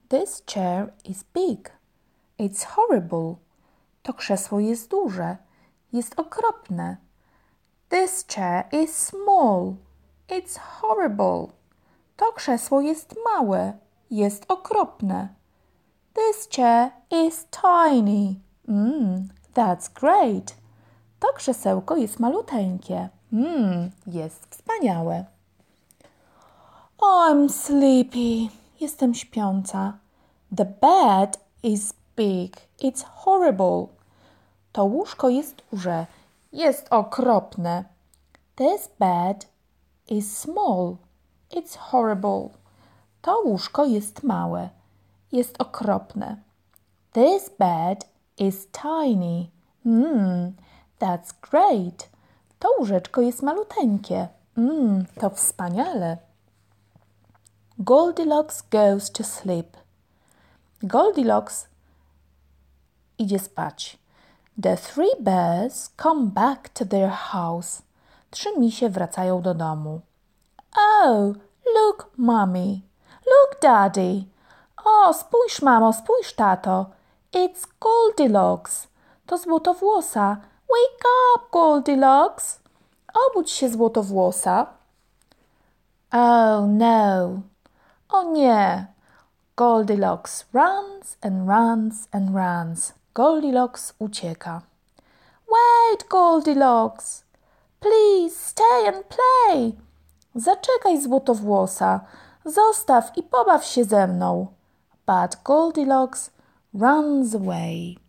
This chair is big. It's horrible. To krzesło jest duże. Jest okropne. This chair is small. It's horrible. To krzesło jest małe. Jest okropne. This chair is tiny. That's great. To krzesełko jest maluteńkie. Jest wspaniałe. I'm sleepy. Jestem śpiąca. The bed is big. It's horrible. To łóżko jest duże. Jest okropne. This bed is small. It's horrible. To łóżko jest małe. Jest okropne. This bed is tiny. That's great. To łóżeczko jest maluteńkie. To wspaniale. Goldilocks goes to sleep. Goldilocks idzie spać. The three bears come back to their house. 3 misie wracają do domu. Oh, look, mommy. Look, daddy. O, spójrz, mamo, spójrz, tato. It's Goldilocks. To złotowłosa. Wake up, Goldilocks. Obudź się, złotowłosa. Oh, no. O nie. Goldilocks runs and runs and runs. Goldilocks ucieka. Wait, Goldilocks. Please stay and play. Zaczekaj, złotowłosa. Zostaw i pobaw się ze mną. But Goldilocks runs away.